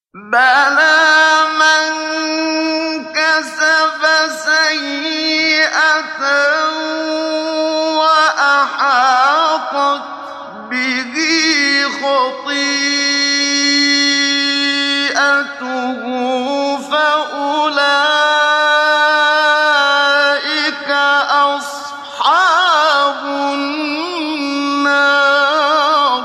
بَلَىٰ مَن كَسَبَ سَيِّئَةً وَأَحَاطَتْ بِهِ خَطِيئَتُهُ فَأُولَٰئِكَ أَصْحَابُ النَّارِ